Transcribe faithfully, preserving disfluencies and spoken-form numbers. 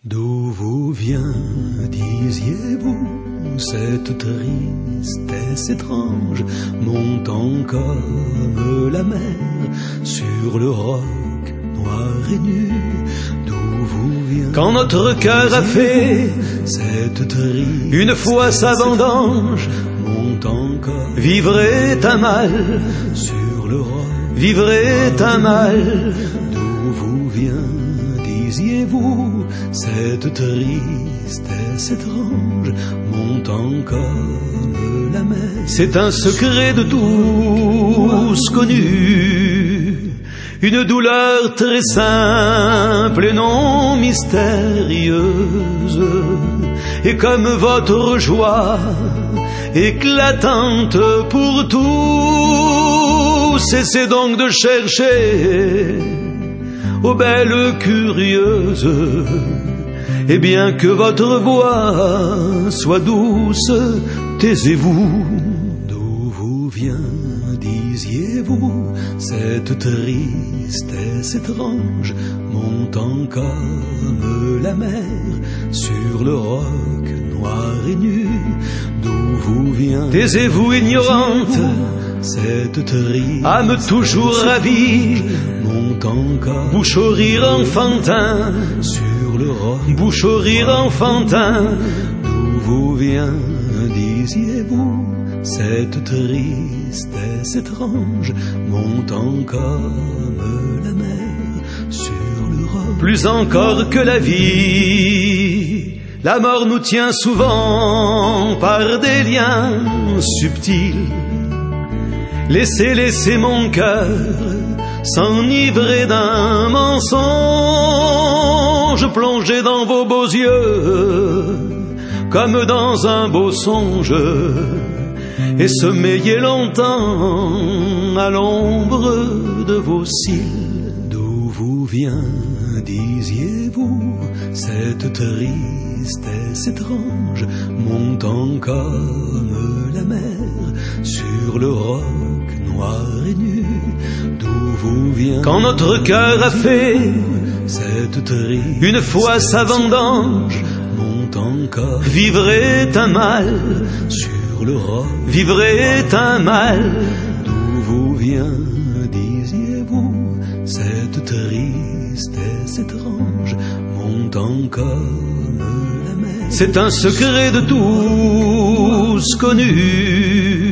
D'où vous vient, disiez-vous, cette tristesse étrange, montant comme la mer sur le roc noir et nu? D'où vous vient, quand notre cœur a fait cette triste une fois sa vendange, montant comme vivre est un mal sur le roc, vivre est un mal. D'où vous vient, disiez-vous, cette tristesse étrange, montant comme la mer? C'est un secret de tous connu, une douleur très simple et non mystérieuse. Et comme votre joie éclatante pour tous, cessez donc de chercher, ô belles curieuses, et bien que votre voix soit douce, taisez-vous. D'où vous vient, disiez-vous, cette tristesse étrange, montant comme la mer sur le roc noir et nu? D'où vous vient, taisez-vous ignorante, cette triste âme toujours ravie, montant comme bouche au rire enfantin sur le roc, bouche au rire enfantin. D'où vous vient, disiez-vous, cette tristesse étrange, montant comme la mer sur le roc? Plus encore que la vie, la mort nous tient souvent par des liens subtils. Laissez, laissez mon cœur s'enivrer d'un mensonge, plonger dans vos beaux yeux comme dans un beau songe, et sommeiller longtemps à l'ombre de vos cils. D'où vous vient, disiez-vous, cette tristesse étrange, montant comme la mer sur le roc noir et nu? D'où vous vient, quand notre cœur a fait cette triste une fois sa vendange, montant comme vivre est un mal sur le roc, vivre est un mal? D'où vous vient, disiez-vous, cette tristesse étrange, montant comme la mer? C'est un secret de tous connu,